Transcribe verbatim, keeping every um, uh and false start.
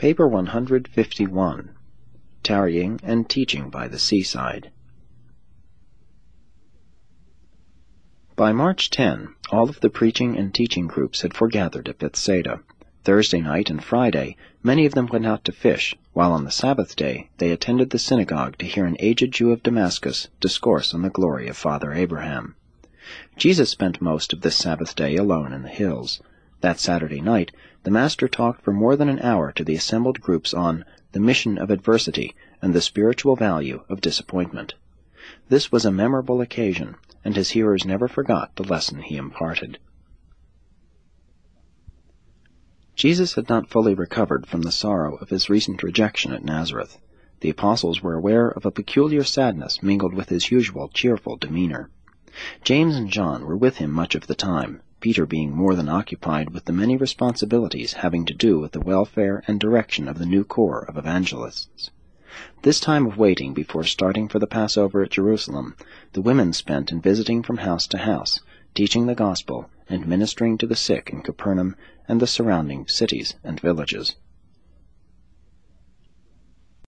Paper one hundred fifty-one. Tarrying and Teaching by the Seaside. By March tenth, all of the preaching and teaching groups had foregathered at Bethsaida. Thursday night and Friday, many of them went out to fish, while on the Sabbath day they attended the synagogue to hear an aged Jew of Damascus discourse on the glory of Father Abraham. Jesus spent most of this Sabbath day alone in the hills. That Saturday night, the Master talked for more than an hour to the assembled groups on the mission of adversity and the spiritual value of disappointment. This was a memorable occasion, and his hearers never forgot the lesson he imparted. Jesus had not fully recovered from the sorrow of his recent rejection at Nazareth. The apostles were aware of a peculiar sadness mingled with his usual cheerful demeanor. James and John were with him much of the time, Peter being more than occupied with the many responsibilities having to do with the welfare and direction of the new corps of evangelists. This time of waiting before starting for the Passover at Jerusalem, the women spent in visiting from house to house, teaching the gospel and ministering to the sick in Capernaum and the surrounding cities and villages.